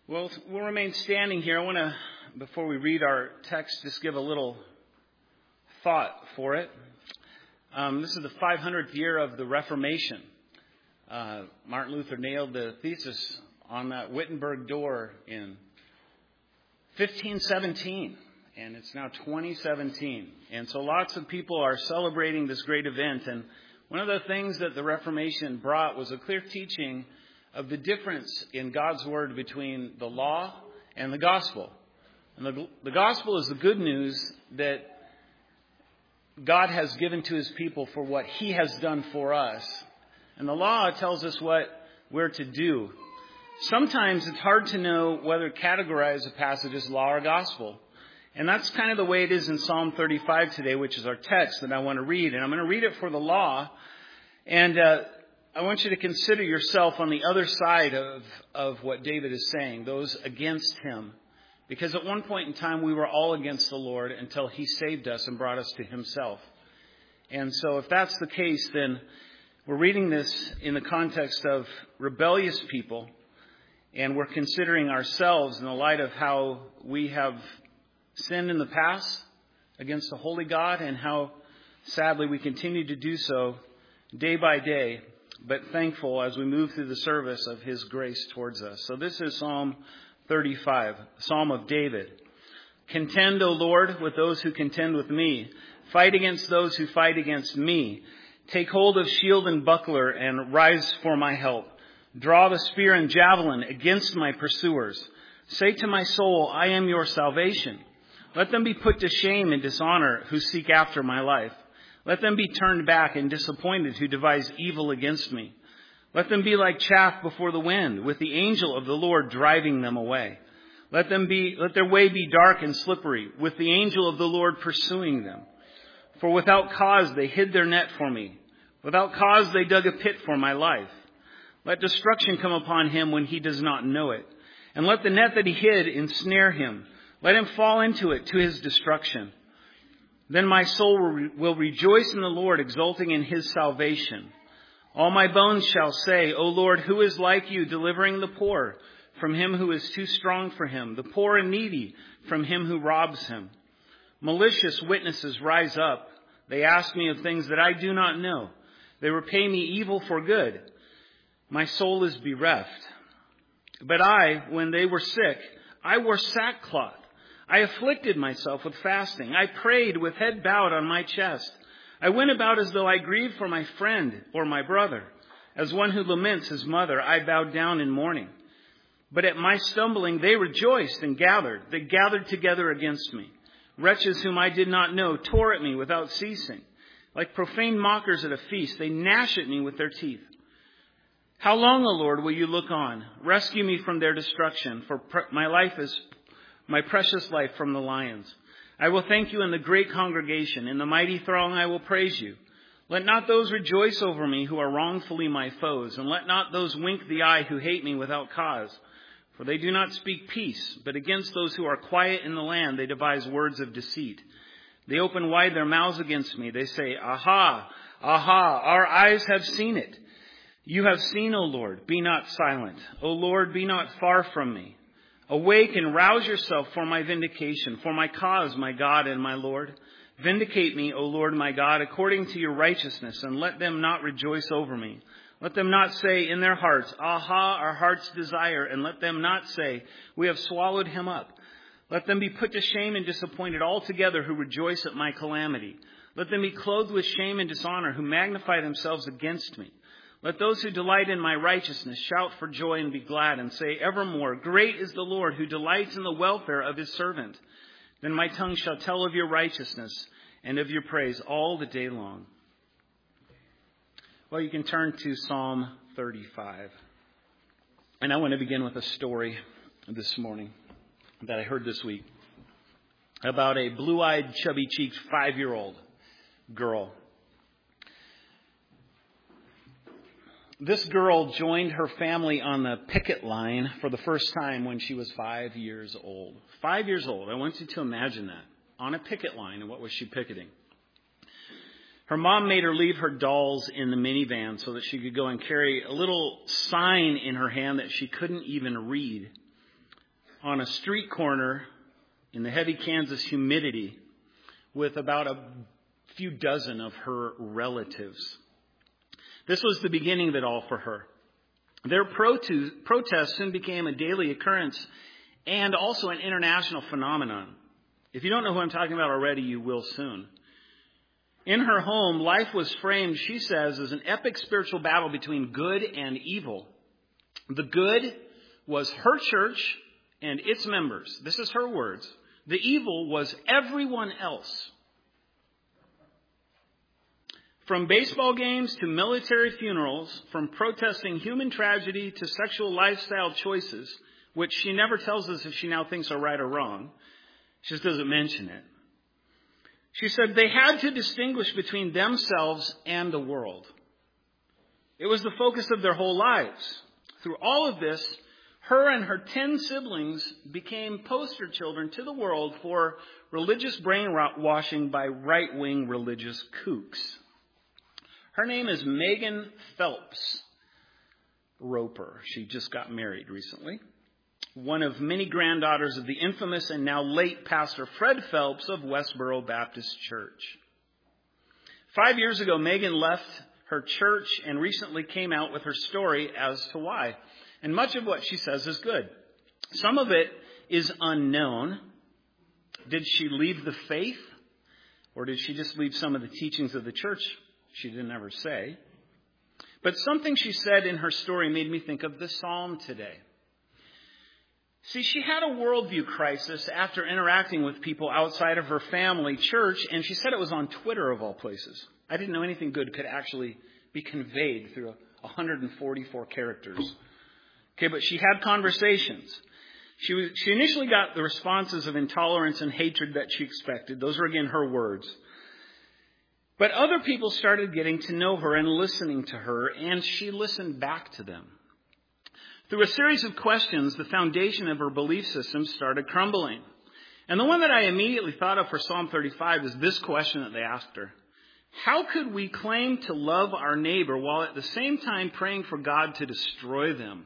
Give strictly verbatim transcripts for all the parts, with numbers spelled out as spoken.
Well, we'll remain standing here. I want to, before we read our text, just give a little thought for it. Um, this is the five hundredth year of the Reformation. Uh, Martin Luther nailed the thesis on that Wittenberg door in fifteen seventeen, and it's now twenty seventeen. And so lots of people are celebrating this great event. And one of the things that the Reformation brought was a clear teaching of the difference in God's word between the law and the gospel. And the, the gospel is the good news that God has given to his people for what he has done for us. And the law tells us what we're to do. Sometimes it's hard to know whether to categorize a passage as law or gospel. And that's kind of the way it is in Psalm thirty-five today, which is our text that I want to read. And I'm going to read it for the law. And uh, I want you to consider yourself on the other side of, of what David is saying, those against him. Because at one point in time, we were all against the Lord until he saved us and brought us to himself. And so if that's the case, then we're reading this in the context of rebellious people. And we're considering ourselves in the light of how we have sinned in the past against the holy God and how sadly we continue to do so day by day, but thankful as we move through the service of his grace towards us. So this is Psalm thirty-five, Psalm of David. Contend, O Lord, with those who contend with me. Fight against those who fight against me. Take hold of shield and buckler and rise for my help. Draw the spear and javelin against my pursuers. Say to my soul, I am your salvation. Let them be put to shame and dishonor who seek after my life. Let them be turned back and disappointed who devise evil against me. Let them be like chaff before the wind, with the angel of the Lord driving them away. Let them be, let their way be dark and slippery, with the angel of the Lord pursuing them. For without cause they hid their net for me. Without cause they dug a pit for my life. Let destruction come upon him when he does not know it. And let the net that he hid ensnare him. Let him fall into it to his destruction. Then my soul will, re- will rejoice in the Lord, exulting in his salvation. All my bones shall say, O Lord, who is like you, delivering the poor from him who is too strong for him, the poor and needy from him who robs him. Malicious witnesses rise up. They ask me of things that I do not know. They repay me evil for good. My soul is bereft. But I, when they were sick, I wore sackcloth. I afflicted myself with fasting. I prayed with head bowed on my chest. I went about as though I grieved for my friend or my brother. As one who laments his mother, I bowed down in mourning. But at my stumbling, they rejoiced and gathered. They gathered together against me. Wretches whom I did not know tore at me without ceasing. Like profane mockers at a feast, they gnash at me with their teeth. How long, O Lord, will you look on? Rescue me from their destruction, for pre- my life is my precious life from the lions. I will thank you in the great congregation. In the mighty throng I will praise you. Let not those rejoice over me who are wrongfully my foes, and let not those wink the eye who hate me without cause. For they do not speak peace, but against those who are quiet in the land they devise words of deceit. They open wide their mouths against me. They say, Aha, aha, our eyes have seen it. You have seen, O Lord, be not silent. O Lord, be not far from me. Awake and rouse yourself for my vindication, for my cause, my God and my Lord. Vindicate me, O Lord, my God, according to your righteousness, and let them not rejoice over me. Let them not say in their hearts, Aha, our heart's desire, and let them not say, We have swallowed him up. Let them be put to shame and disappointed altogether who rejoice at my calamity. Let them be clothed with shame and dishonor who magnify themselves against me. Let those who delight in my righteousness shout for joy and be glad and say evermore, Great is the Lord who delights in the welfare of his servant. Then my tongue shall tell of your righteousness and of your praise all the day long. Well, you can turn to Psalm thirty-five. And I want to begin with a story this morning that I heard this week about a blue-eyed, chubby-cheeked five-year-old girl. This girl joined her family on the picket line for the first time when she was five years old. Five years old. I want you to imagine that. On a picket line. And what was she picketing? Her mom made her leave her dolls in the minivan so that she could go and carry a little sign in her hand that she couldn't even read. on a street corner in the heavy Kansas humidity with about a few dozen of her relatives. This was the beginning of it all for her. Their proto- protests soon became a daily occurrence and also an international phenomenon. If you don't know who I'm talking about already, you will soon. In her home, life was framed, she says, as an epic spiritual battle between good and evil. The good was her church and its members. This is her words. The evil was everyone else. From baseball games to military funerals, from protesting human tragedy to sexual lifestyle choices, which she never tells us if she now thinks are right or wrong. She just doesn't mention it. She said they had to distinguish between themselves and the world. It was the focus of their whole lives. Through all of this, her and her ten siblings became poster children to the world for religious brainwashing by right-wing religious kooks. Her name is Megan Phelps Roper. She just got married recently. One of many granddaughters of the infamous and now late Pastor Fred Phelps of Westboro Baptist Church. Five years ago, Megan left her church and recently came out with her story as to why. And much of what she says is good. Some of it is unknown. Did she leave the faith? Or did she just leave some of the teachings of the church? She didn't ever say. But something she said in her story made me think of the psalm today. See, she had a worldview crisis after interacting with people outside of her family church, and she said it was on Twitter of all places. I didn't know anything good could actually be conveyed through one hundred forty-four characters. Okay, but she had conversations. She was, she initially got the responses of intolerance and hatred that she expected. Those are, again, her words. But other people started getting to know her and listening to her, and she listened back to them. Through a series of questions, the foundation of her belief system started crumbling. And the one that I immediately thought of for Psalm thirty-five is this question that they asked her. How could we claim to love our neighbor while at the same time praying for God to destroy them?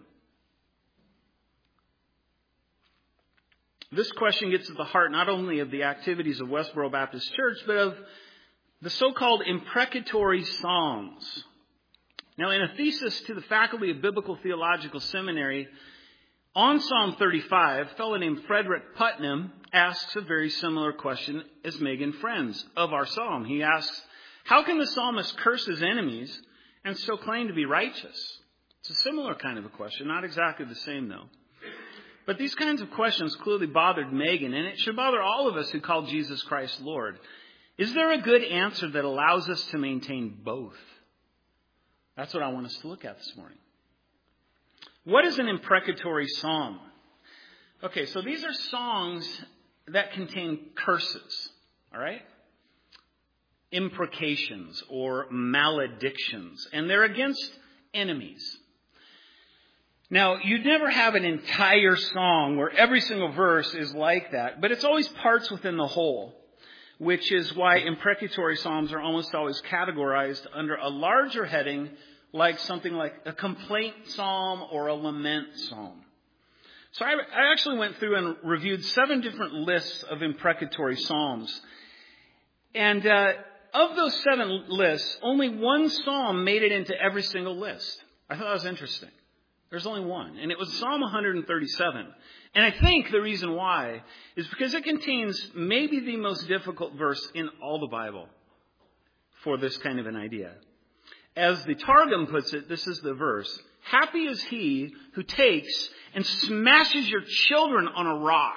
This question gets at the heart not only of the activities of Westboro Baptist Church, but of the so-called imprecatory Psalms. Now, in a thesis to the Faculty of Biblical Theological Seminary on Psalm thirty-five, a fellow named Frederick Putnam asks a very similar question as Megan Friends of our psalm. He asks, how can the psalmist curse his enemies and still claim to be righteous? It's a similar kind of a question, not exactly the same though. But these kinds of questions clearly bothered Megan, and it should bother all of us who call Jesus Christ Lord. Is there a good answer that allows us to maintain both? That's what I want us to look at this morning. What is an imprecatory psalm? Okay, so these are songs that contain curses, all right? Imprecations or maledictions, and they're against enemies. Now, you'd never have an entire song where every single verse is like that, but it's always parts within the whole, which is why imprecatory psalms are almost always categorized under a larger heading, like something like a complaint psalm or a lament psalm. So I, I actually went through and reviewed seven different lists of imprecatory psalms. And uh, of those seven lists, only one psalm made it into every single list. I thought that was interesting. There's only one, and it was Psalm one thirty-seven. And I think the reason why is because it contains maybe the most difficult verse in all the Bible for this kind of an idea. As the Targum puts it, this is the verse. Happy is he who takes and smashes your children on a rock.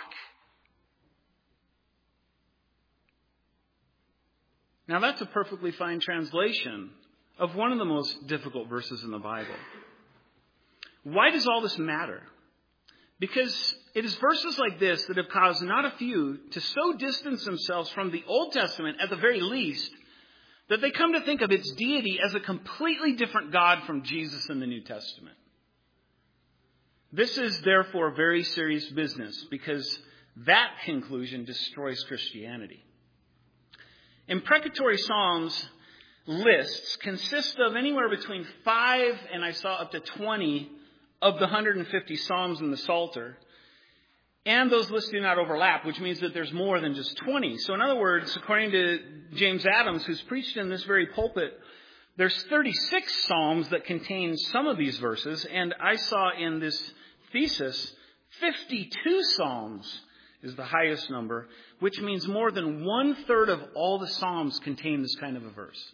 Now that's a perfectly fine translation of one of the most difficult verses in the Bible. Why does all this matter? Because it is verses like this that have caused not a few to so distance themselves from the Old Testament, at the very least, that they come to think of its deity as a completely different God from Jesus in the New Testament. This is therefore very serious business, because that conclusion destroys Christianity. Imprecatory Psalms lists consist of anywhere between five and I saw up to twenty of the one hundred fifty Psalms in the Psalter. And those lists do not overlap, which means that there's more than just twenty. So in other words, according to James Adams, who's preached in this very pulpit, there's thirty-six psalms that contain some of these verses. And I saw in this thesis, fifty-two psalms is the highest number, which means more than one-third of all the psalms contain this kind of a verse.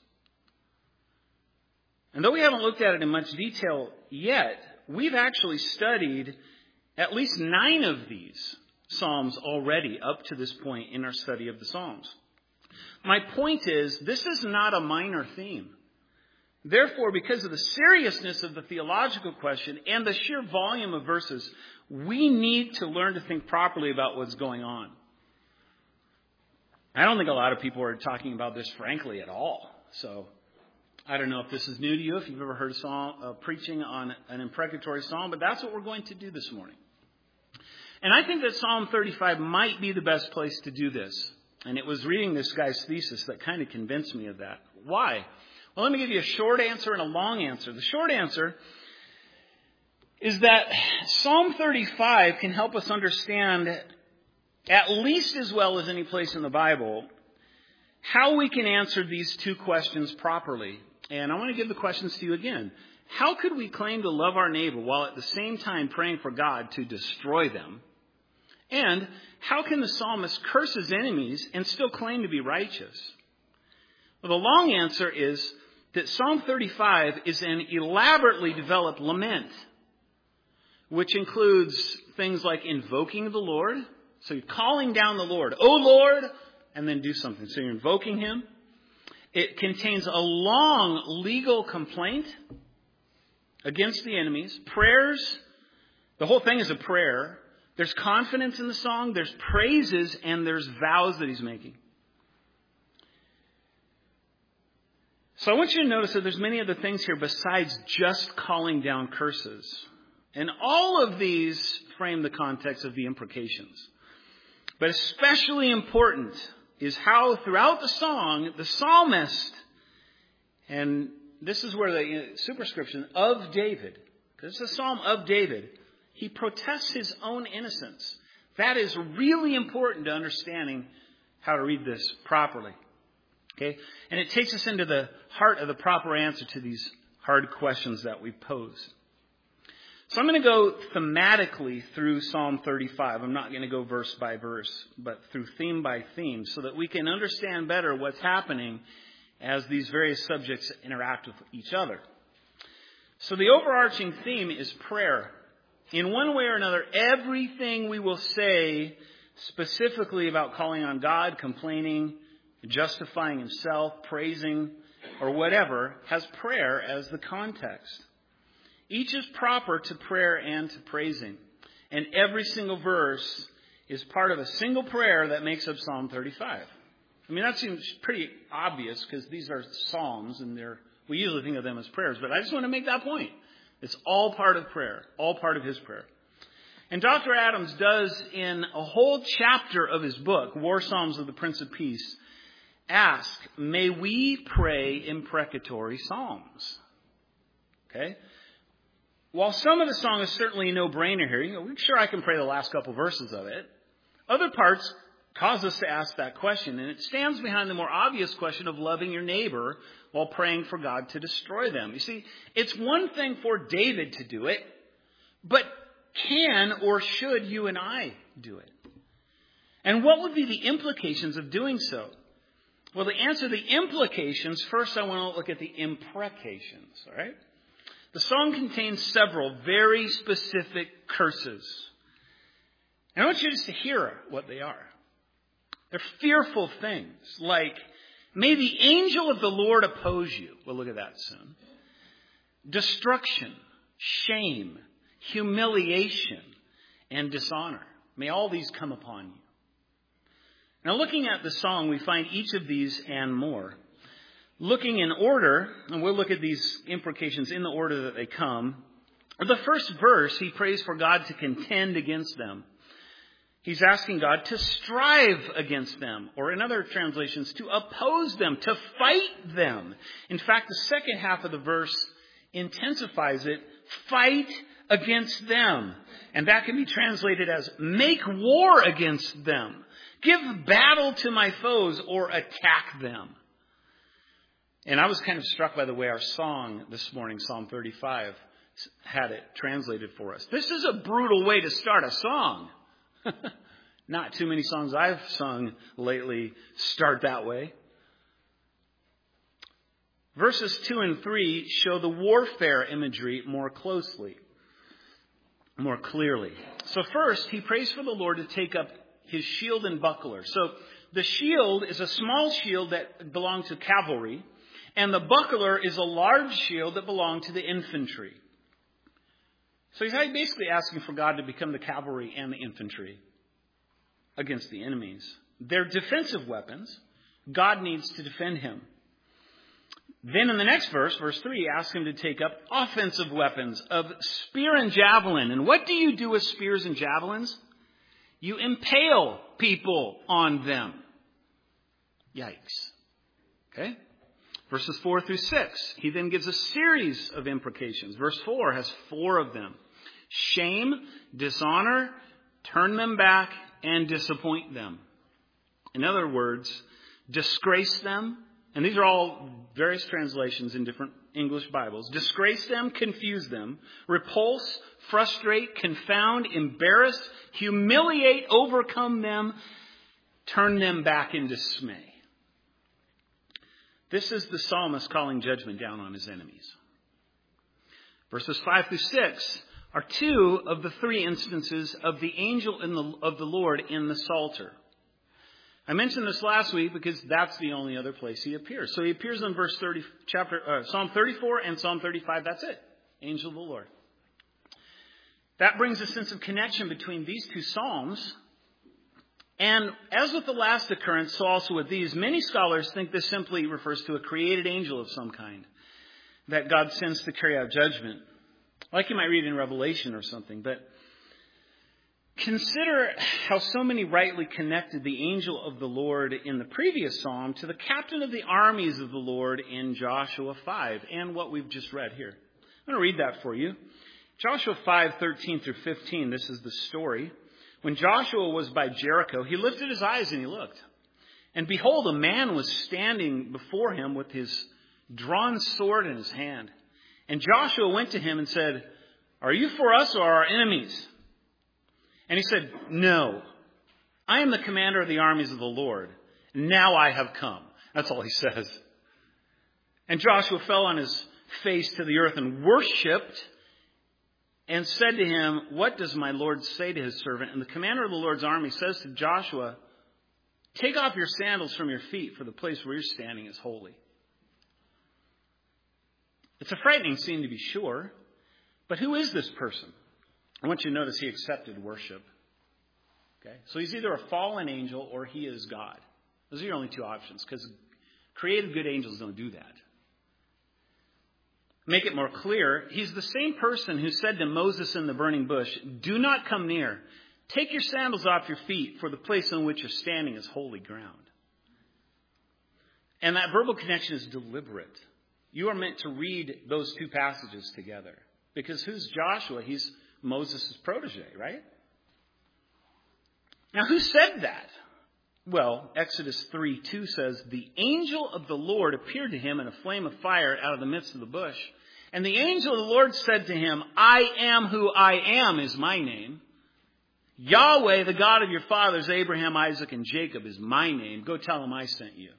And though we haven't looked at it in much detail yet, we've actually studied at least nine of these psalms already up to this point in our study of the Psalms. My point is, this is not a minor theme. Therefore, because of the seriousness of the theological question and the sheer volume of verses, we need to learn to think properly about what's going on. I don't think a lot of people are talking about this frankly at all. So I don't know if this is new to you, if you've ever heard a psalm, uh, preaching on an imprecatory psalm, but that's what we're going to do this morning. And I think that Psalm thirty-five might be the best place to do this. And it was reading this guy's thesis that kind of convinced me of that. Why? Well, let me give you a short answer and a long answer. The short answer is that Psalm thirty-five can help us understand, at least as well as any place in the Bible, how we can answer these two questions properly. And I want to give the questions to you again. How could we claim to love our neighbor while at the same time praying for God to destroy them? And how can the psalmist curse his enemies and still claim to be righteous? Well, the long answer is that Psalm thirty-five is an elaborately developed lament, which includes things like invoking the Lord. So you're calling down the Lord, "Oh Lord," and then do something. So you're invoking him. It contains a long legal complaint against the enemies, prayers. The whole thing is a prayer. There's confidence in the song, there's praises, and there's vows that he's making. So I want you to notice that there's many other things here besides just calling down curses. And all of these frame the context of the imprecations. But especially important is how throughout the song, the psalmist, and this is where the superscription of David, because it's a psalm of David, he protests his own innocence. That is really important to understanding how to read this properly. Okay? And it takes us into the heart of the proper answer to these hard questions that we pose. So I'm going to go thematically through Psalm thirty-five. I'm not going to go verse by verse, but through theme by theme, so that we can understand better what's happening as these various subjects interact with each other. So the overarching theme is prayer. In one way or another, everything we will say specifically about calling on God, complaining, justifying himself, praising, or whatever, has prayer as the context. Each is proper to prayer and to praising. And every single verse is part of a single prayer that makes up Psalm thirty-five. I mean, that seems pretty obvious because these are psalms and they're, we usually think of them as prayers. But I just want to make that point. It's all part of prayer, all part of his prayer. And Doctor Adams does, in a whole chapter of his book, War Psalms of the Prince of Peace, ask, may we pray imprecatory psalms? Okay? While some of the song is certainly a no-brainer here, you know, I'm sure I can pray the last couple verses of it, other parts cause us to ask that question. And it stands behind the more obvious question of loving your neighbor while praying for God to destroy them. You see, it's one thing for David to do it, but can or should you and I do it? And what would be the implications of doing so? Well, to answer the implications, first I want to look at the imprecations, all right? The song contains several very specific curses. And I want you just to hear what they are. They're fearful things, like, may the angel of the Lord oppose you. We'll look at that soon. Destruction, shame, humiliation, and dishonor. May all these come upon you. Now, looking at the song, we find each of these and more. Looking in order, and we'll look at these imprecations in the order that they come. The first verse, he prays for God to contend against them. He's asking God to strive against them, or in other translations, to oppose them, to fight them. In fact, the second half of the verse intensifies it. Fight against them. And that can be translated as make war against them. Give battle to my foes or attack them. And I was kind of struck by the way our song this morning, Psalm thirty-five, had it translated for us. This is a brutal way to start a song. Not too many songs I've sung lately start that way. Verses two and three show the warfare imagery more closely, more clearly. So first, he prays for the Lord to take up his shield and buckler. So the shield is a small shield that belonged to cavalry, and the buckler is a large shield that belonged to the infantry. So he's basically asking for God to become the cavalry and the infantry against the enemies. They're defensive weapons. God needs to defend him. Then in the next verse, verse three, he asks him to take up offensive weapons of spear and javelin. And what do you do with spears and javelins? You impale people on them. Yikes. Okay? Verses four through six, he then gives a series of imprecations. Verse four has four of them. Shame, dishonor, turn them back, and disappoint them. In other words, disgrace them. And these are all various translations in different English Bibles. Disgrace them, confuse them, repulse, frustrate, confound, embarrass, humiliate, overcome them, turn them back in dismay. This is the psalmist calling judgment down on his enemies. Verses five through six are two of the three instances of the angel in the, of the Lord in the Psalter. I mentioned this last week because that's the only other place he appears. So he appears in verse thirty, chapter uh, Psalm thirty-four and Psalm thirty-five. That's it. Angel of the Lord. That brings a sense of connection between these two psalms. And as with the last occurrence, so also with these, many scholars think this simply refers to a created angel of some kind that God sends to carry out judgment. Like you might read in Revelation or something. But consider how so many rightly connected the angel of the Lord in the previous psalm to the captain of the armies of the Lord in Joshua five and what we've just read here. I'm going to read that for you. Joshua five, thirteen through fifteen, this is the story. When Joshua was by Jericho, he lifted his eyes and he looked. And behold, a man was standing before him with his drawn sword in his hand. And Joshua went to him and said, "Are you for us or our enemies?" And he said, "No, I am the commander of the armies of the Lord. Now I have come." That's all he says. And Joshua fell on his face to the earth and worshipped and said to him, "What does my Lord say to his servant?" And the commander of the Lord's army says to Joshua, "Take off your sandals from your feet, for the place where you're standing is holy." It's a frightening scene, to be sure. But who is this person? I want you to notice he accepted worship. Okay, so he's either a fallen angel or he is God. Those are your only two options, because created good angels don't do that. Make it more clear, he's the same person who said to Moses in the burning bush, "Do not come near. Take your sandals off your feet, for the place on which you're standing is holy ground." And that verbal connection is deliberate. You are meant to read those two passages together. Because who's Joshua? He's Moses' protege, right? Now, who said that? Well, Exodus three two says, "The angel of the Lord appeared to him in a flame of fire out of the midst of the bush. And the angel of the Lord said to him, 'I am who I am is my name. Yahweh, the God of your fathers, Abraham, Isaac, and Jacob is my name. Go tell him I sent you.'"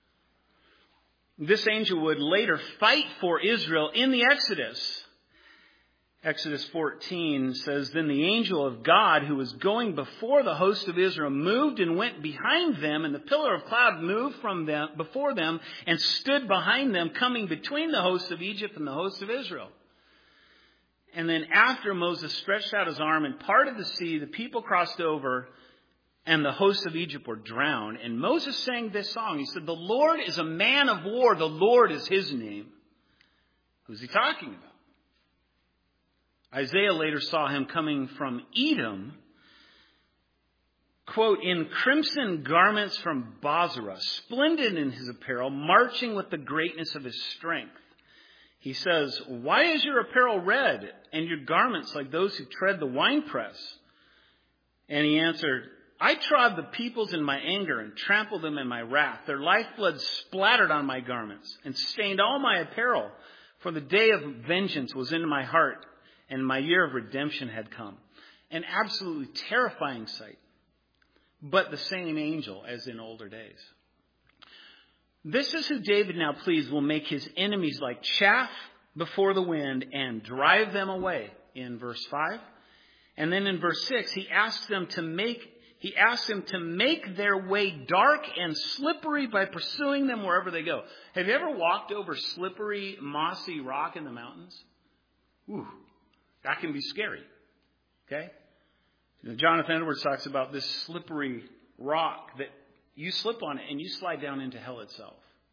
This angel would later fight for Israel in the Exodus. Exodus fourteen says, "Then the angel of God who was going before the host of Israel moved and went behind them, and the pillar of cloud moved from them before them and stood behind them, coming between the hosts of Egypt and the hosts of Israel." And then after Moses stretched out his arm and parted the sea, the people crossed over and the hosts of Egypt were drowned. And Moses sang this song. He said, "The Lord is a man of war. The Lord is his name." Who's he talking about? Isaiah later saw him coming from Edom, quote, "in crimson garments from Bozrah, splendid in his apparel, marching with the greatness of his strength. He says, "Why is your apparel red and your garments like those who tread the winepress?" And he answered, "I trod the peoples in my anger and trampled them in my wrath. Their lifeblood splattered on my garments and stained all my apparel. For the day of vengeance was in my heart, and my year of redemption had come." An absolutely terrifying sight, but the same angel as in older days. This is who David now pleads will make his enemies like chaff before the wind and drive them away in verse five. And then in verse six, he asks them to make, he asks them to make their way dark and slippery by pursuing them wherever they go. Have you ever walked over slippery, mossy rock in the mountains? Ooh, that can be scary. Okay? Jonathan Edwards talks about this slippery rock that you slip on it and you slide down into hell itself.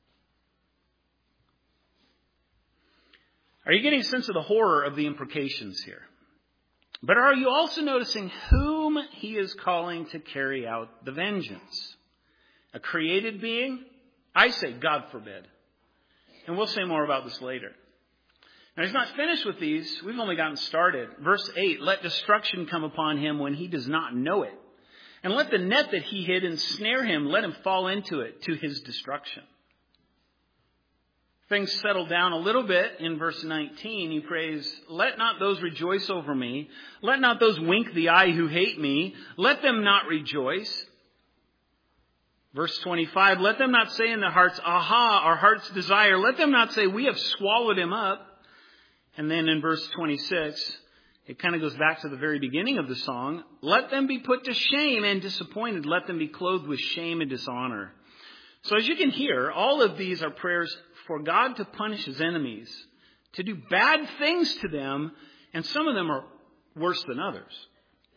Are you getting a sense of the horror of the imprecations here? But are you also noticing whom he is calling to carry out the vengeance? A created being? I say, God forbid. And we'll say more about this later. Now, he's not finished with these. We've only gotten started. Verse eight, "Let destruction come upon him when he does not know it. And let the net that he hid ensnare him. Let him fall into it to his destruction." Things settle down a little bit in verse nineteen. He prays, "Let not those rejoice over me. Let not those wink the eye who hate me. Let them not rejoice." Verse twenty-five, "Let them not say in their hearts, 'Aha, our heart's desire.' Let them not say, 'We have swallowed him up.'" And then in verse twenty-six, it kind of goes back to the very beginning of the song. "Let them be put to shame and disappointed. Let them be clothed with shame and dishonor." So as you can hear, all of these are prayers for God to punish his enemies, to do bad things to them, and some of them are worse than others.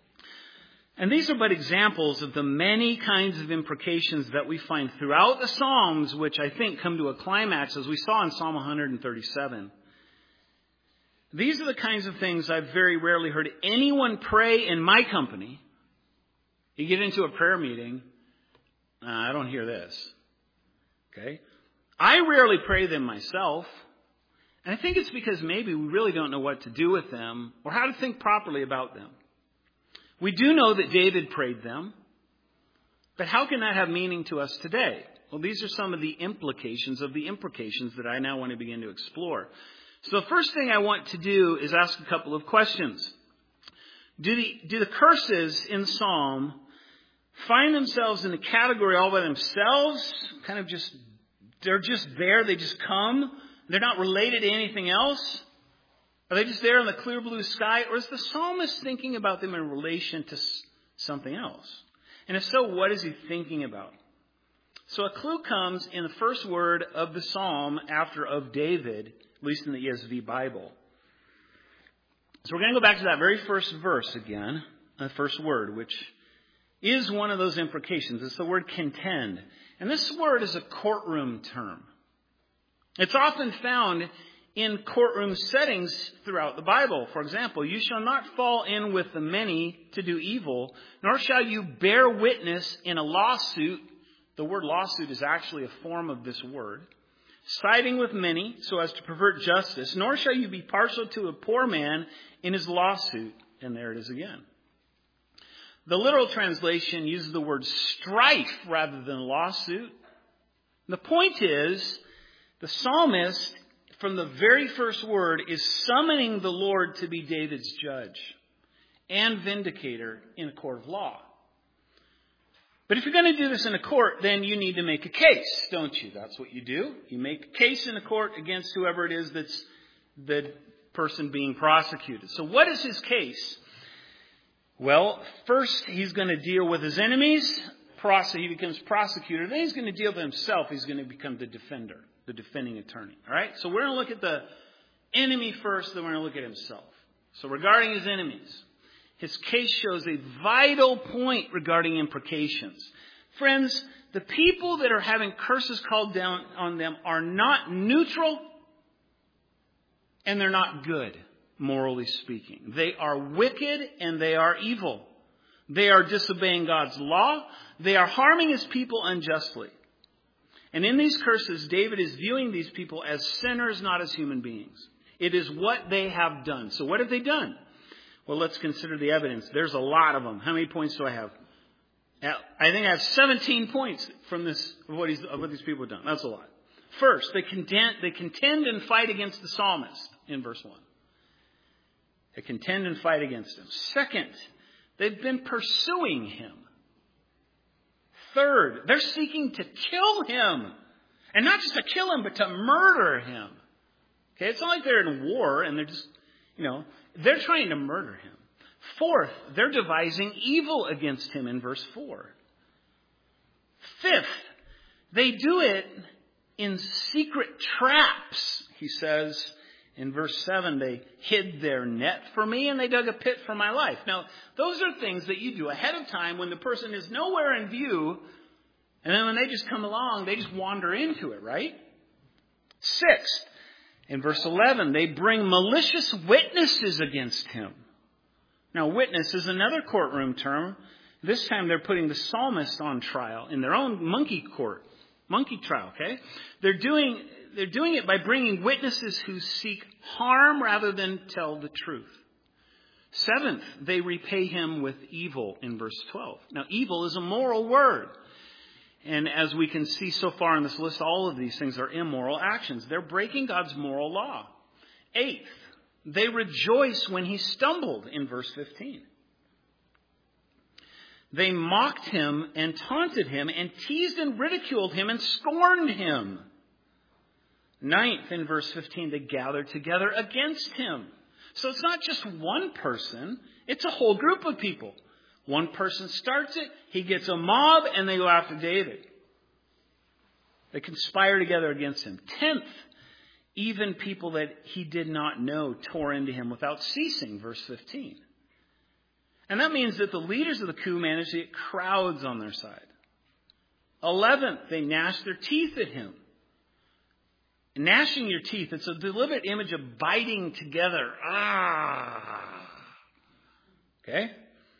And these are but examples of the many kinds of imprecations that we find throughout the Psalms, which I think come to a climax, as we saw in Psalm one thirty-seven. These are the kinds of things I've very rarely heard anyone pray in my company. You get into a prayer meeting, uh, I don't hear this. Okay? I rarely pray them myself. And I think it's because maybe we really don't know what to do with them or how to think properly about them. We do know that David prayed them. But how can that have meaning to us today? Well, these are some of the implications of the imprecations that I now want to begin to explore. So the first thing I want to do is ask a couple of questions. Do the, do the curses in the Psalm find themselves in a category all by themselves? Kind of just, they're just there, they just come? They're not related to anything else? Are they just there in the clear blue sky? Or is the psalmist thinking about them in relation to something else? And if so, what is he thinking about? So a clue comes in the first word of the psalm after of David, at least in the E S V Bible. So we're going to go back to that very first verse again, the first word, which is one of those imprecations. It's the word contend. And this word is a courtroom term. It's often found in courtroom settings throughout the Bible. For example, "You shall not fall in with the many to do evil, nor shall you bear witness in a lawsuit." The word lawsuit is actually a form of this word. "Siding with many so as to pervert justice, nor shall you be partial to a poor man in his lawsuit." And there it is again. The literal translation uses the word strife rather than lawsuit. The point is, the psalmist, from the very first word, is summoning the Lord to be David's judge and vindicator in a court of law. But if you're going to do this in a court, then you need to make a case, don't you? That's what you do. You make a case in a court against whoever it is that's the person being prosecuted. So what is his case? Well, first he's going to deal with his enemies. He becomes prosecutor. Then he's going to deal with himself. He's going to become the defender, the defending attorney. All right? So we're going to look at the enemy first, then we're going to look at himself. So regarding his enemies, his case shows a vital point regarding imprecations. Friends, the people that are having curses called down on them are not neutral and they're not good, morally speaking. They are wicked and they are evil. They are disobeying God's law. They are harming his people unjustly. And in these curses, David is viewing these people as sinners, not as human beings. It is what they have done. So what have they done? Well, let's consider the evidence. There's a lot of them. How many points do I have? I think I have seventeen points from this, of what, he's, of what these people have done. That's a lot. First, they contend, they contend and fight against the psalmist in verse one. They contend and fight against him. Second, they've been pursuing him. Third, they're seeking to kill him. And not just to kill him, but to murder him. Okay, it's not like they're in war and they're just, you know, they're trying to murder him. Fourth, they're devising evil against him in verse four. Fifth, they do it in secret traps. He says in verse seven, they hid their net for me and they dug a pit for my life. Now, those are things that you do ahead of time when the person is nowhere in view. And then when they just come along, they just wander into it, right? Sixth, in verse eleven, they bring malicious witnesses against him. Now, witness is another courtroom term. This time they're putting the psalmist on trial in their own monkey court. Monkey trial, okay? They're doing, they're doing it by bringing witnesses who seek harm rather than tell the truth. Seventh, they repay him with evil in verse twelve. Now, evil is a moral word. And as we can see so far in this list, all of these things are immoral actions. They're breaking God's moral law. Eighth, they rejoice when he stumbled in verse fifteen. They mocked him and taunted him and teased and ridiculed him and scorned him. Ninth, in verse fifteen, they gathered together against him. So it's not just one person, it's a whole group of people. One person starts it, he gets a mob, and they go after David. They conspire together against him. Tenth, even people that he did not know tore into him without ceasing, verse fifteen. And that means that the leaders of the coup managed to get crowds on their side. Eleventh, they gnashed their teeth at him. Gnashing your teeth, it's a deliberate image of biting together. Ah! Okay?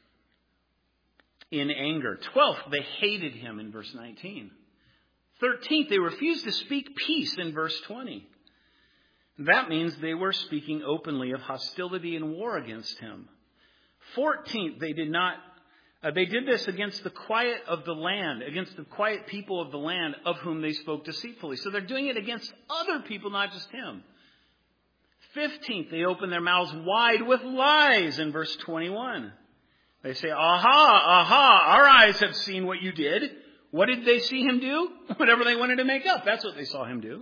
In anger. Twelfth, they hated him in verse nineteen. Thirteenth, they refused to speak peace in verse twenty. That means they were speaking openly of hostility and war against him. Fourteenth, they did not, uh, they did this against the quiet of the land, against the quiet people of the land of whom they spoke deceitfully. So they're doing it against other people, not just him. Fifteenth, they opened their mouths wide with lies in verse twenty-one. They say, aha, aha, our eyes have seen what you did. What did they see him do? Whatever they wanted to make up. That's what they saw him do.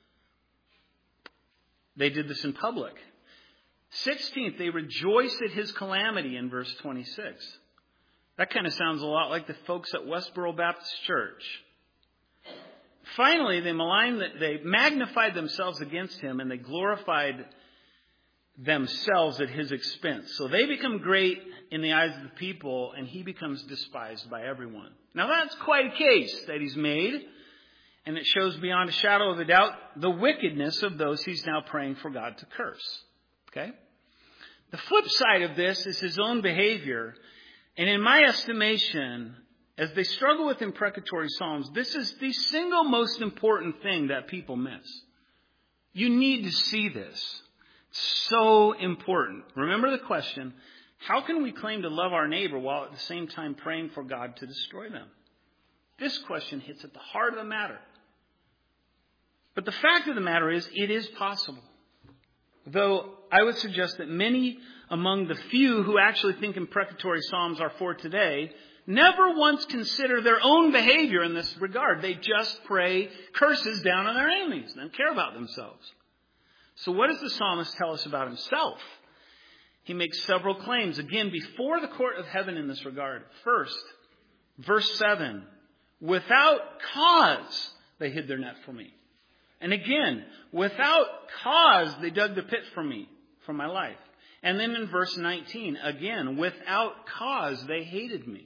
They did this in public. Sixteenth, they rejoiced at his calamity in verse twenty-six. That kind of sounds a lot like the folks at Westboro Baptist Church. Finally, they maligned, they magnified themselves against him and they glorified themselves at his expense. So they become great in the eyes of the people and he becomes despised by everyone. Now that's quite a case that he's made. And it shows beyond a shadow of a doubt the wickedness of those he's now praying for God to curse. Okay? The flip side of this is his own behavior. And in my estimation, as they struggle with imprecatory psalms, this is the single most important thing that people miss. You need to see this. It's so important. Remember the question, how can we claim to love our neighbor while at the same time praying for God to destroy them? This question hits at the heart of the matter. But the fact of the matter is, it is possible. Though I would suggest that many among the few who actually think imprecatory psalms are for today never once consider their own behavior in this regard. They just pray curses down on their enemies and don't care about themselves. So what does the psalmist tell us about himself? He makes several claims, again, before the court of heaven in this regard. First, verse seven, without cause they hid their net for me. And again, without cause they dug the pit for me, for my life. And then in verse nineteen, again, without cause they hated me.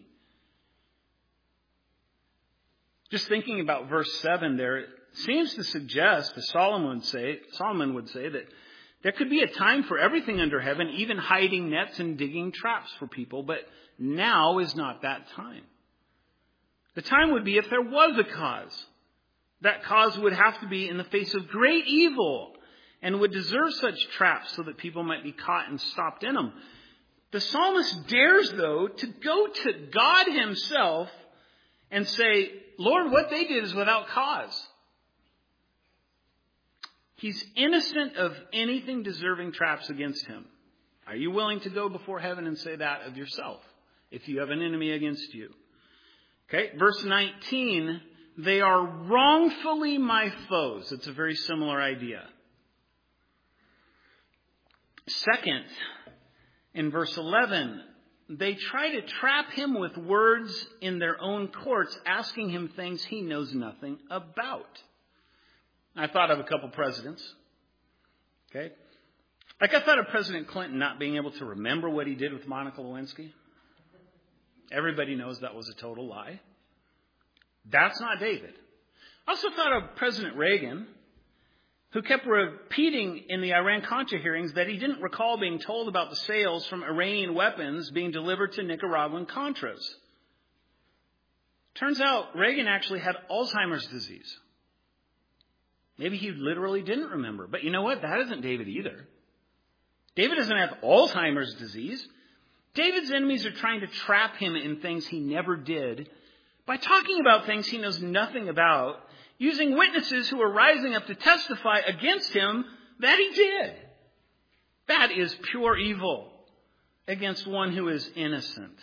Just thinking about verse seven there, it seems to suggest, as Solomon would say, Solomon would say, that there could be a time for everything under heaven, even hiding nets and digging traps for people, but now is not that time. The time would be if there was a cause. That cause would have to be in the face of great evil and would deserve such traps so that people might be caught and stopped in them. The psalmist dares, though, to go to God himself and say, Lord, what they did is without cause. He's innocent of anything deserving traps against him. Are you willing to go before heaven and say that of yourself if you have an enemy against you? Okay, verse nineteen, they are wrongfully my foes. It's a very similar idea. Second, in verse eleven, they try to trap him with words in their own courts, asking him things he knows nothing about. I thought of a couple presidents. Okay. Like I thought of President Clinton not being able to remember what he did with Monica Lewinsky. Everybody knows that was a total lie. That's not David. I also thought of President Reagan, who kept repeating in the Iran-Contra hearings that he didn't recall being told about the sales from Iranian weapons being delivered to Nicaraguan Contras. Turns out Reagan actually had Alzheimer's disease. Maybe he literally didn't remember. But you know what? That isn't David either. David doesn't have Alzheimer's disease. David's enemies are trying to trap him in things he never did by talking about things he knows nothing about, using witnesses who are rising up to testify against him that he did. That is pure evil against one who is innocent.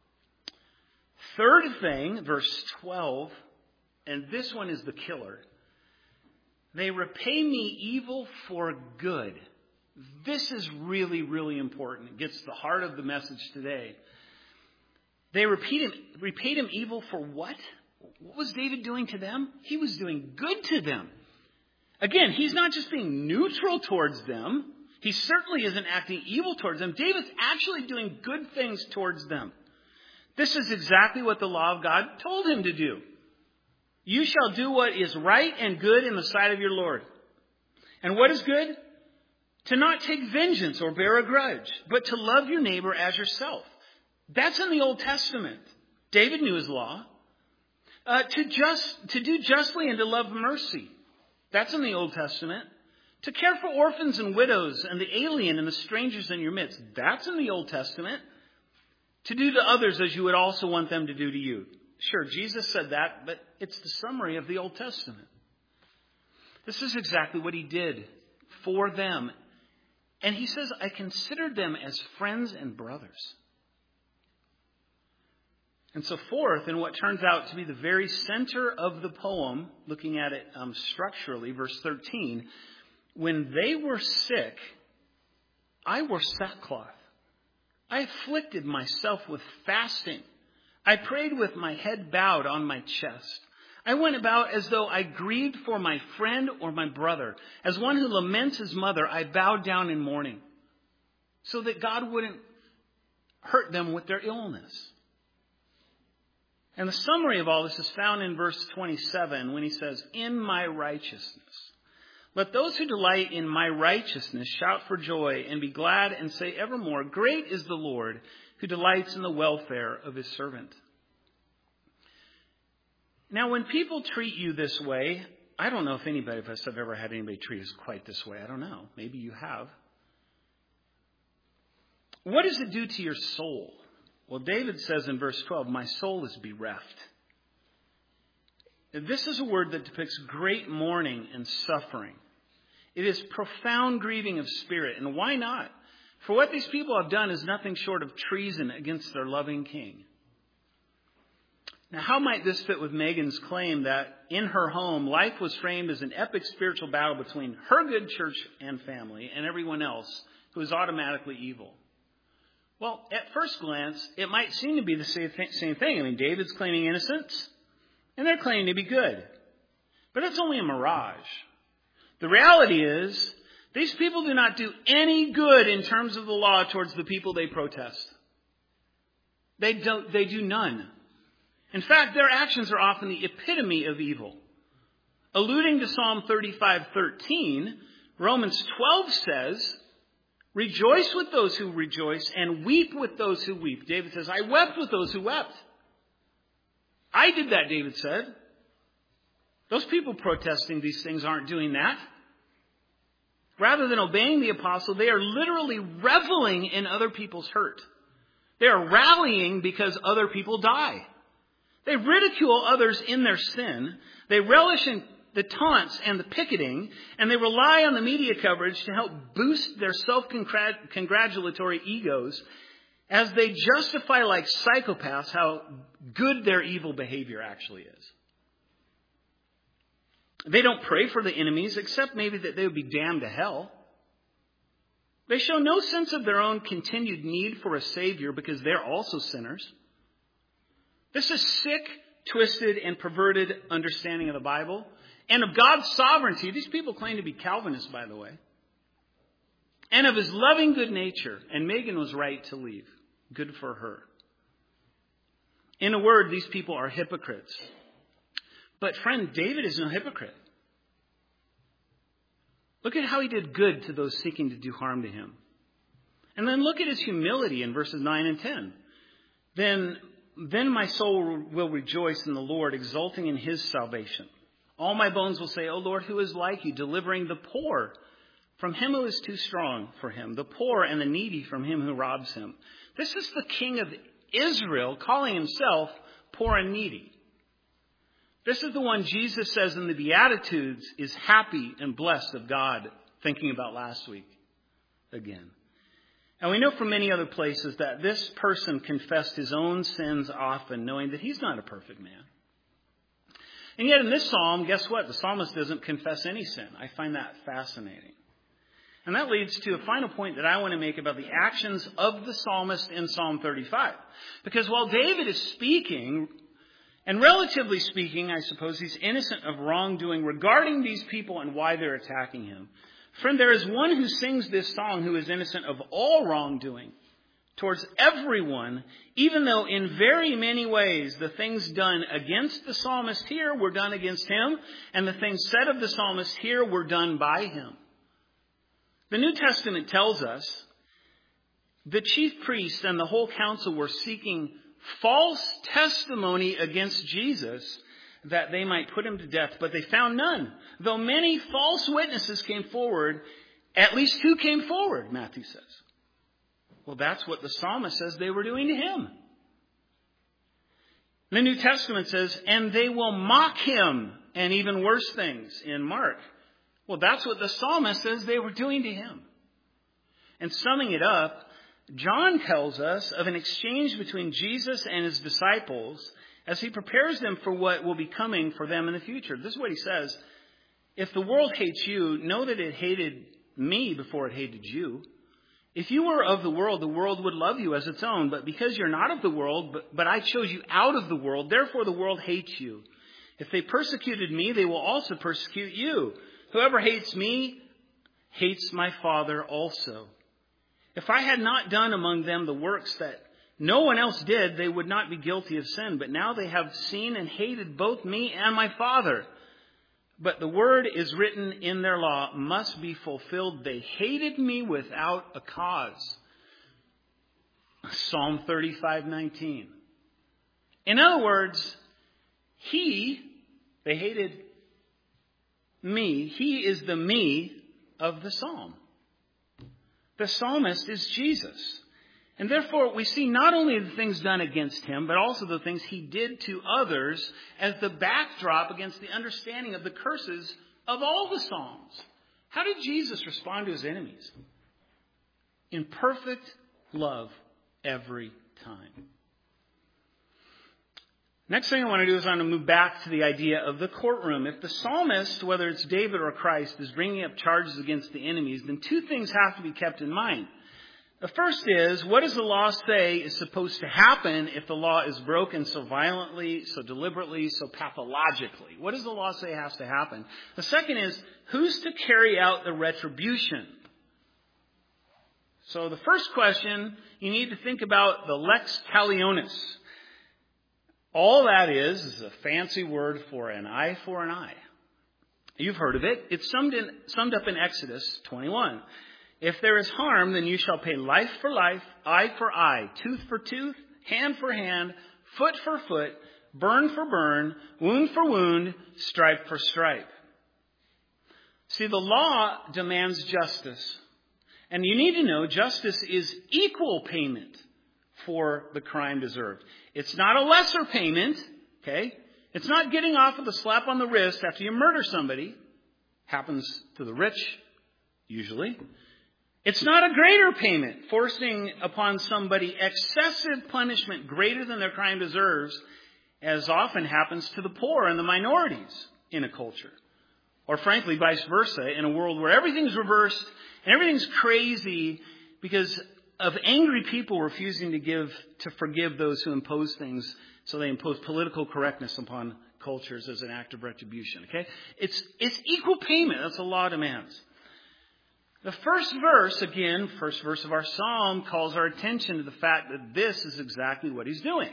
Third thing, verse twelve, and this one is the killer. They repay me evil for good. This is really, really important. It gets to the heart of the message today. They repeat him, repaid him evil for what? What was David doing to them? He was doing good to them. Again, he's not just being neutral towards them. He certainly isn't acting evil towards them. David's actually doing good things towards them. This is exactly what the law of God told him to do. You shall do what is right and good in the sight of your Lord. And what is good? To not take vengeance or bear a grudge, but to love your neighbor as yourself. That's in the Old Testament. David knew his law. Uh, to just to do justly and to love mercy. That's in the Old Testament. To care for orphans and widows and the alien and the strangers in your midst. That's in the Old Testament. To do to others as you would also want them to do to you. Sure, Jesus said that, but it's the summary of the Old Testament. This is exactly what he did for them. And he says, I considered them as friends and brothers. And so fourth, in what turns out to be the very center of the poem, looking at it um, structurally, verse thirteen, when they were sick, I wore sackcloth. I afflicted myself with fasting. I prayed with my head bowed on my chest. I went about as though I grieved for my friend or my brother. As one who laments his mother, I bowed down in mourning so that God wouldn't hurt them with their illness. And the summary of all this is found in verse twenty-seven when he says, in my righteousness. Let those who delight in my righteousness shout for joy and be glad and say evermore, great is the Lord who delights in the welfare of his servant. Now, when people treat you this way, I don't know if anybody of us have ever had anybody treat us quite this way. I don't know. Maybe you have. What does it do to your soul? Well, David says in verse twelve, my soul is bereft. This is a word that depicts great mourning and suffering. It is profound grieving of spirit. And why not? For what these people have done is nothing short of treason against their loving king. Now, how might this fit with Megan's claim that in her home, life was framed as an epic spiritual battle between her good church and family and everyone else who is automatically evil? Well, at first glance, it might seem to be the same thing. I mean, David's claiming innocence, and they're claiming to be good. But it's only a mirage. The reality is, these people do not do any good in terms of the law towards the people they protest. They don't, they do none. In fact, their actions are often the epitome of evil. Alluding to Psalm thirty-five thirteen, Romans twelve says, rejoice with those who rejoice and weep with those who weep. David says, I wept with those who wept. I did that, David said. Those people protesting these things aren't doing that. Rather than obeying the apostle, they are literally reveling in other people's hurt. They are rallying because other people die. They ridicule others in their sin. They relish in the taunts and the picketing, and they rely on the media coverage to help boost their self-congratulatory egos as they justify like psychopaths how good their evil behavior actually is. They don't pray for the enemies, except maybe that they would be damned to hell. They show no sense of their own continued need for a Savior because they're also sinners. This is sick, twisted, and perverted understanding of the Bible and of God's sovereignty. These people claim to be Calvinists, by the way. And of his loving good nature. And Megan was right to leave. Good for her. In a word, these people are hypocrites. But friend, David is no hypocrite. Look at how he did good to those seeking to do harm to him. And then look at his humility in verses nine and ten. Then, then my soul will rejoice in the Lord, exulting in his salvation. All my bones will say, O Lord, who is like you, delivering the poor from him who is too strong for him, the poor and the needy from him who robs him. This is the King of Israel calling himself poor and needy. This is the one Jesus says in the Beatitudes is happy and blessed of God, thinking about last week again. And we know from many other places that this person confessed his own sins often, knowing that he's not a perfect man. And yet in this psalm, guess what? The psalmist doesn't confess any sin. I find that fascinating. And that leads to a final point that I want to make about the actions of the psalmist in Psalm thirty-five. Because while David is speaking, and relatively speaking, I suppose he's innocent of wrongdoing regarding these people and why they're attacking him. Friend, there is one who sings this song who is innocent of all wrongdoing towards everyone, even though in very many ways the things done against the psalmist here were done against him, and the things said of the psalmist here were done by him. The New Testament tells us the chief priests and the whole council were seeking false testimony against Jesus that they might put him to death, but they found none. Though many false witnesses came forward, at least two came forward, Matthew says. Well, that's what the psalmist says they were doing to him. The New Testament says, and they will mock him, and even worse things in Mark. Well, that's what the psalmist says they were doing to him. And summing it up, John tells us of an exchange between Jesus and his disciples as he prepares them for what will be coming for them in the future. This is what he says. If the world hates you, know that it hated me before it hated you. If you were of the world, the world would love you as its own. But because you're not of the world, but, but I chose you out of the world, therefore the world hates you. If they persecuted me, they will also persecute you. Whoever hates me hates my Father also. If I had not done among them the works that no one else did, they would not be guilty of sin. But now they have seen and hated both me and my Father. But the word is written in their law must be fulfilled. They hated me without a cause. Psalm thirty-five nineteen. In other words, he, they hated me. He is the me of the psalm. The psalmist is Jesus. And therefore, we see not only the things done against him, but also the things he did to others as the backdrop against the understanding of the curses of all the Psalms. How did Jesus respond to his enemies? In perfect love every time. Next thing I want to do is I want to move back to the idea of the courtroom. If the psalmist, whether it's David or Christ, is bringing up charges against the enemies, then two things have to be kept in mind. The first is, what does the law say is supposed to happen if the law is broken so violently, so deliberately, so pathologically? What does the law say has to happen? The second is, who's to carry out the retribution? So the first question, you need to think about the lex talionis. All that is is a fancy word for an eye for an eye. You've heard of it. It's summed, in, summed up in Exodus twenty-one. If there is harm, then you shall pay life for life, eye for eye, tooth for tooth, hand for hand, foot for foot, burn for burn, wound for wound, stripe for stripe. See, the law demands justice. And you need to know justice is equal payment for the crime deserved. It's not a lesser payment, okay? It's not getting off with a slap on the wrist after you murder somebody. Happens to the rich, usually. It's not a greater payment, forcing upon somebody excessive punishment greater than their crime deserves, as often happens to the poor and the minorities in a culture. Or frankly, vice versa, in a world where everything's reversed and everything's crazy because of angry people refusing to give, to forgive those who impose things, so they impose political correctness upon cultures as an act of retribution. Okay? It's, it's equal payment. That's what the law demands. The first verse, again, first verse of our psalm, calls our attention to the fact that this is exactly what he's doing.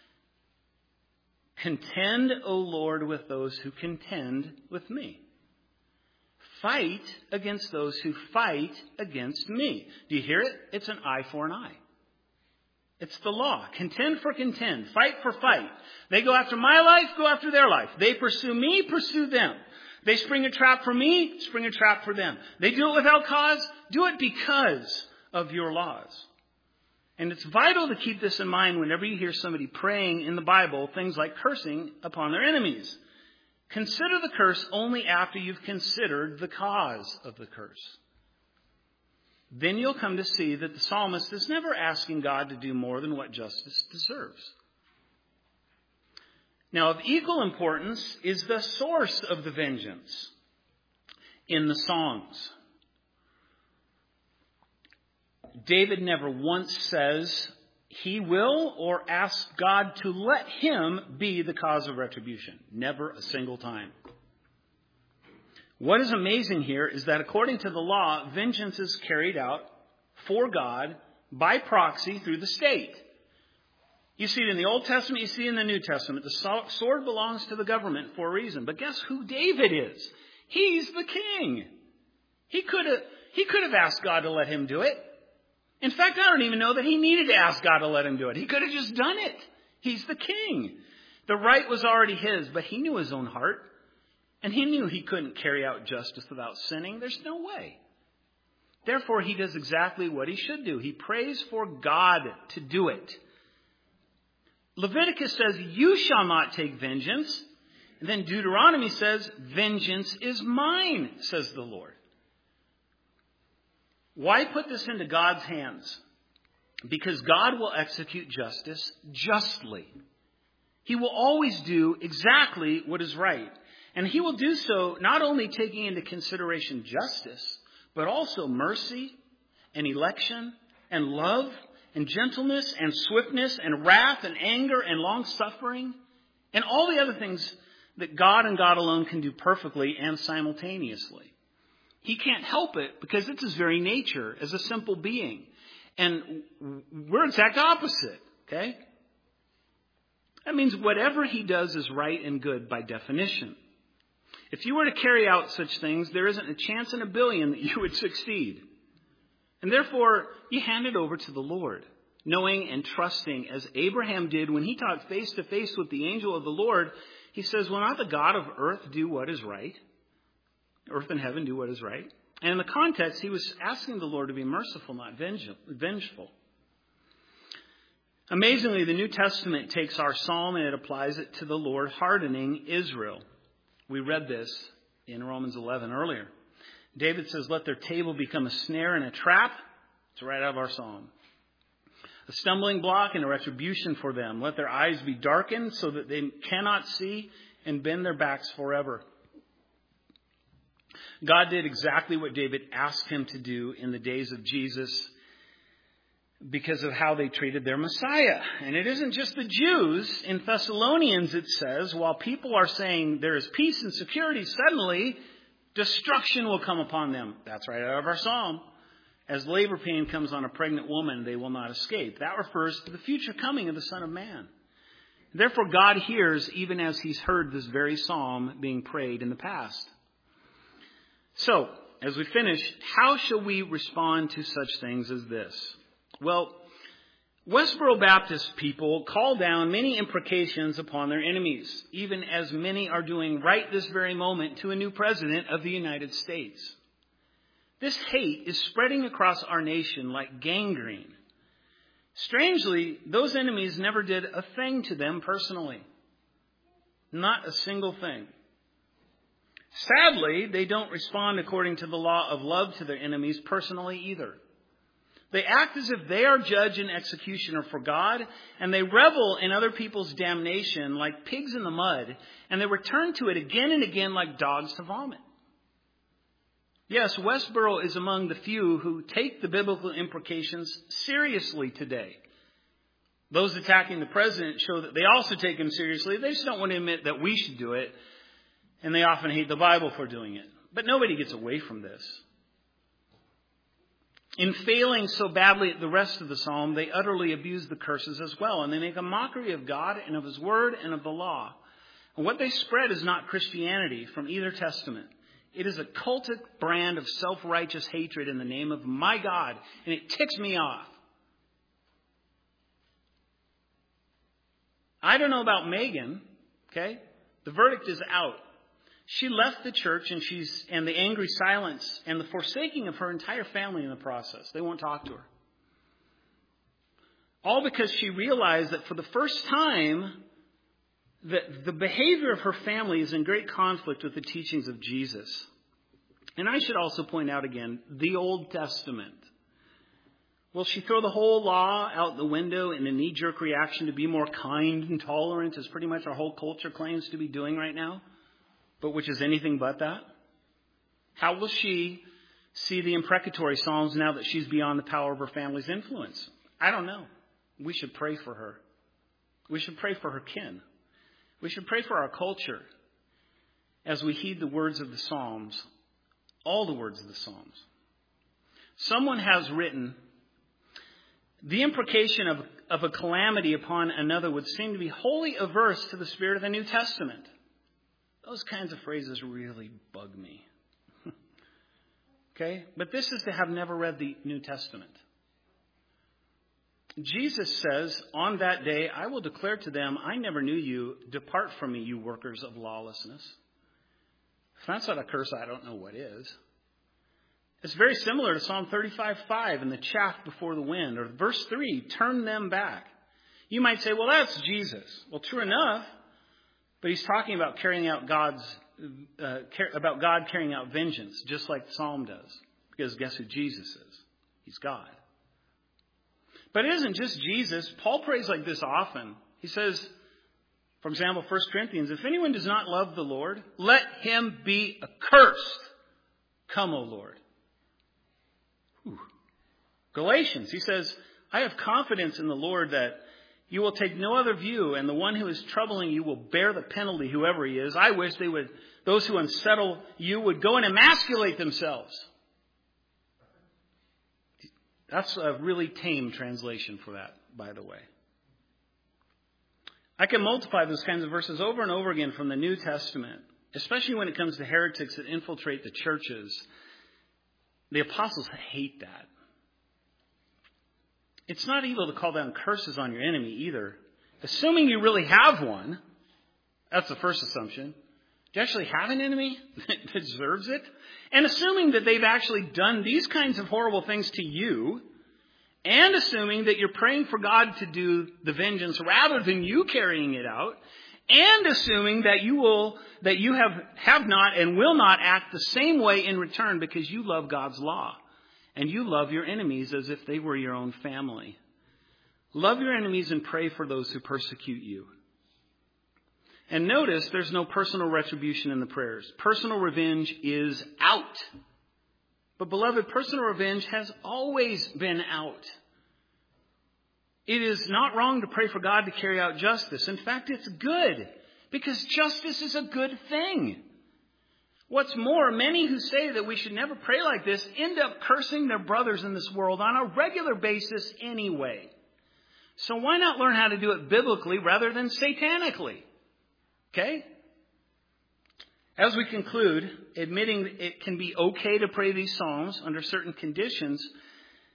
Contend, O Lord, with those who contend with me. Fight against those who fight against me. Do you hear it? It's an eye for an eye. It's the law. Contend for contend. Fight for fight. They go after my life, go after their life. They pursue me, pursue them. They spring a trap for me, spring a trap for them. They do it without cause, do it because of your laws. And it's vital to keep this in mind whenever you hear somebody praying in the Bible things like cursing upon their enemies. Consider the curse only after you've considered the cause of the curse. Then you'll come to see that the psalmist is never asking God to do more than what justice deserves. Now, of equal importance is the source of the vengeance in the Psalms. David never once says he will or asks God to let him be the cause of retribution. Never a single time. What is amazing here is that according to the law, vengeance is carried out for God by proxy through the state. You see it in the Old Testament, you see it in the New Testament. The sword belongs to the government for a reason. But guess who David is? He's the king. He could have, he could have asked God to let him do it. In fact, I don't even know that he needed to ask God to let him do it. He could have just done it. He's the king. The right was already his, but he knew his own heart. And he knew he couldn't carry out justice without sinning. There's no way. Therefore, he does exactly what he should do. He prays for God to do it. Leviticus says, you shall not take vengeance. And then Deuteronomy says, vengeance is mine, says the Lord. Why put this into God's hands? Because God will execute justice justly. He will always do exactly what is right. And he will do so not only taking into consideration justice, but also mercy and election and love and gentleness and swiftness and wrath and anger and long-suffering and all the other things that God and God alone can do perfectly and simultaneously. He can't help it because it's his very nature as a simple being. And we're exact opposite, okay? That means whatever he does is right and good by definition. If you were to carry out such things, there isn't a chance in a billion that you would succeed. And therefore, you hand it over to the Lord, knowing and trusting as Abraham did when he talked face to face with the angel of the Lord. He says, will not the God of earth do what is right? Earth and heaven do what is right. And in the context, he was asking the Lord to be merciful, not vengeful. Amazingly, the New Testament takes our psalm and it applies it to the Lord hardening Israel. We read this in Romans eleven earlier. David says, let their table become a snare and a trap. It's right out of our psalm. A stumbling block and a retribution for them. Let their eyes be darkened so that they cannot see and bend their backs forever. God did exactly what David asked him to do in the days of Jesus because of how they treated their Messiah. And it isn't just the Jews. In Thessalonians, it says, while people are saying there is peace and security, suddenly destruction will come upon them. That's right out of our psalm. As labor pain comes on a pregnant woman, they will not escape. That refers to the future coming of the Son of Man. Therefore, God hears even as he's heard this very psalm being prayed in the past. So, as we finish, how shall we respond to such things as this? Well, Westboro Baptist people call down many imprecations upon their enemies, even as many are doing right this very moment to a new president of the United States. This hate is spreading across our nation like gangrene. Strangely, those enemies never did a thing to them personally. Not a single thing. Sadly, they don't respond according to the law of love to their enemies personally either. They act as if they are judge and executioner for God, and they revel in other people's damnation like pigs in the mud, and they return to it again and again like dogs to vomit. Yes, Westboro is among the few who take the biblical implications seriously today. Those attacking the president show that they also take him seriously. They just don't want to admit that we should do it, and they often hate the Bible for doing it. But nobody gets away from this. In failing so badly at the rest of the psalm, they utterly abuse the curses as well, and they make a mockery of God and of His Word and of the law. And what they spread is not Christianity from either testament. It is a cultic brand of self-righteous hatred in the name of my God, and it ticks me off. I don't know about Megan, okay? The verdict is out. She left the church, and she's and the angry silence and the forsaking of her entire family in the process. They won't talk to her. All because she realized that for the first time, that the behavior of her family is in great conflict with the teachings of Jesus. And I should also point out again, the Old Testament. Will she throw the whole law out the window in a knee-jerk reaction to be more kind and tolerant, as pretty much our whole culture claims to be doing right now, but which is anything but that? How will she see the imprecatory Psalms now that she's beyond the power of her family's influence? I don't know. We should pray for her. We should pray for her kin. We should pray for our culture as we heed the words of the Psalms, all the words of the Psalms. Someone has written, the imprecation of, of a calamity upon another would seem to be wholly averse to the spirit of the New Testament. Those kinds of phrases really bug me. Okay? But this is to have never read the New Testament. Jesus says, on that day, I will declare to them, I never knew you. Depart from me, you workers of lawlessness. If that's not a curse, I don't know what is. It's very similar to Psalm thirty-five five and the chaff before the wind. Or verse three, turn them back. You might say, well, that's Jesus. Well, true enough. But he's talking about carrying out God's, uh, car- about God carrying out vengeance, just like the Psalm does. Because guess who Jesus is? He's God. But it isn't just Jesus. Paul prays like this often. He says, for example, First Corinthians, if anyone does not love the Lord, let him be accursed. Come, O Lord. Whew. Galatians, he says, I have confidence in the Lord that you will take no other view, and the one who is troubling you will bear the penalty, whoever he is. I wish they would, those who unsettle you would go and emasculate themselves. That's a really tame translation for that, by the way. I can multiply those kinds of verses over and over again from the New Testament, especially when it comes to heretics that infiltrate the churches. The apostles hate that. It's not evil to call down curses on your enemy either. Assuming you really have one, that's the first assumption. Do you actually have an enemy that deserves it? And assuming that they've actually done these kinds of horrible things to you, and assuming that you're praying for God to do the vengeance rather than you carrying it out, and assuming that you will, that you have, have not and will not act the same way in return because you love God's law. And you love your enemies as if they were your own family. Love your enemies and pray for those who persecute you. And notice there's no personal retribution in the prayers. Personal revenge is out. But beloved, personal revenge has always been out. It is not wrong to pray for God to carry out justice. In fact, it's good because justice is a good thing. What's more, many who say that we should never pray like this end up cursing their brothers in this world on a regular basis anyway. So why not learn how to do it biblically rather than satanically? Okay? As we conclude, admitting it can be okay to pray these psalms under certain conditions,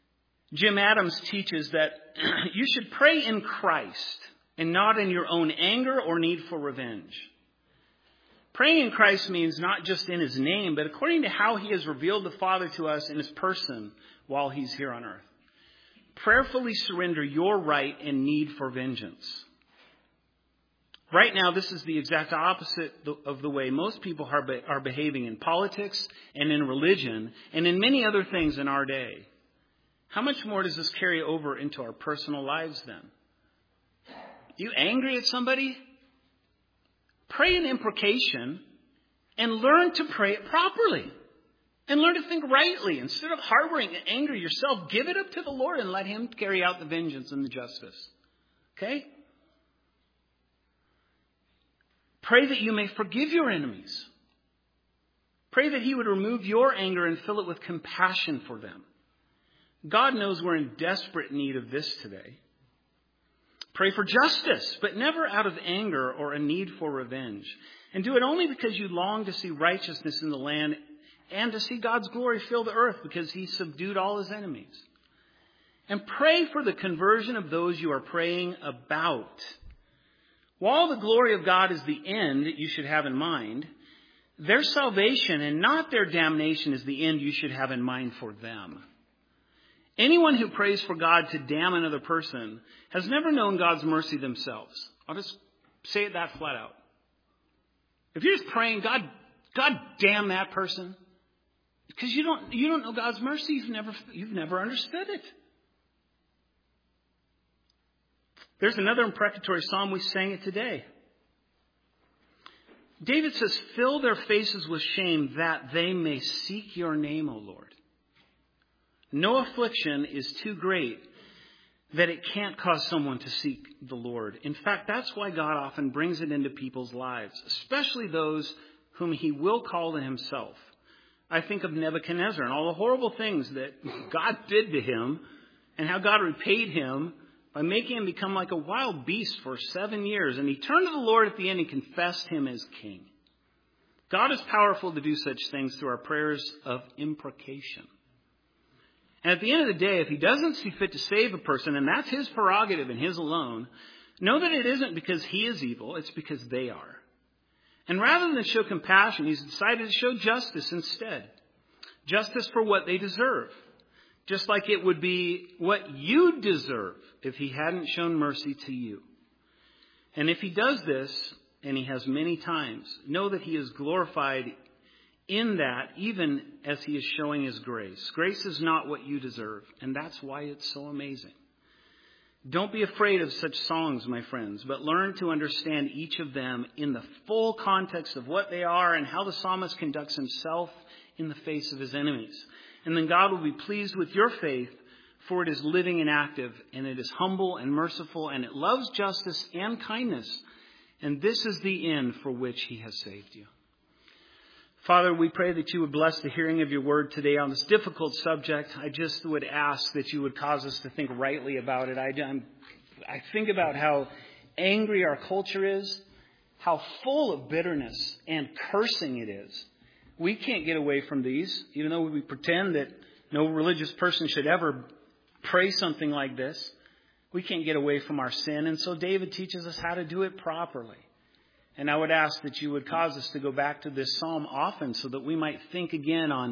Jim Adams teaches that you should pray in Christ and not in your own anger or need for revenge. Praying in Christ means not just in his name, but according to how he has revealed the Father to us in his person while he's here on earth. Prayerfully surrender your right and need for vengeance. Right now, this is the exact opposite of the way most people are, be- are behaving in politics and in religion and in many other things in our day. How much more does this carry over into our personal lives then? You angry at somebody? Pray an imprecation and learn to pray it properly. And learn to think rightly. Instead of harboring anger yourself, give it up to the Lord and let him carry out the vengeance and the justice. Okay? Pray that you may forgive your enemies. Pray that he would remove your anger and fill it with compassion for them. God knows we're in desperate need of this today. Pray for justice, but never out of anger or a need for revenge. And do it only because you long to see righteousness in the land and to see God's glory fill the earth because he subdued all his enemies. And pray for the conversion of those you are praying about. While the glory of God is the end that you should have in mind, their salvation and not their damnation is the end you should have in mind for them. Anyone who prays for God to damn another person has never known God's mercy themselves. I'll just say it that flat out. If you're just praying, God, God damn that person, because you don't, you don't know God's mercy, you've never, you've never understood it. There's another imprecatory psalm. We sang it today. David says, fill their faces with shame that they may seek your name, O Lord. No affliction is too great that it can't cause someone to seek the Lord. In fact, that's why God often brings it into people's lives, especially those whom he will call to himself. I think of Nebuchadnezzar and all the horrible things that God did to him and how God repaid him by making him become like a wild beast for seven years. And he turned to the Lord at the end and confessed him as king. God is powerful to do such things through our prayers of imprecation. And at the end of the day, if he doesn't see fit to save a person, and that's his prerogative and his alone, know that it isn't because he is evil, it's because they are. And rather than show compassion, he's decided to show justice instead. Justice for what they deserve. Just like it would be what you deserve if he hadn't shown mercy to you. And if he does this, and he has many times, know that he is glorified in that, even as he is showing his grace. Grace is not what you deserve, and that's why it's so amazing. Don't be afraid of such songs, my friends, but learn to understand each of them in the full context of what they are and how the psalmist conducts himself in the face of his enemies. And then God will be pleased with your faith, for it is living and active, and it is humble and merciful, and it loves justice and kindness. And this is the end for which he has saved you. Father, we pray that you would bless the hearing of your word today on this difficult subject. I just would ask that you would cause us to think rightly about it. I, I'm, I think about how angry our culture is, how full of bitterness and cursing it is. We can't get away from these, even though we pretend that no religious person should ever pray something like this. We can't get away from our sin. And so David teaches us how to do it properly. And I would ask that you would cause us to go back to this psalm often so that we might think again on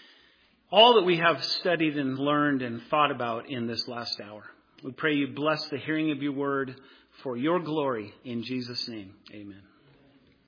all that we have studied and learned and thought about in this last hour. We pray you bless the hearing of your word for your glory in Jesus' name. Amen.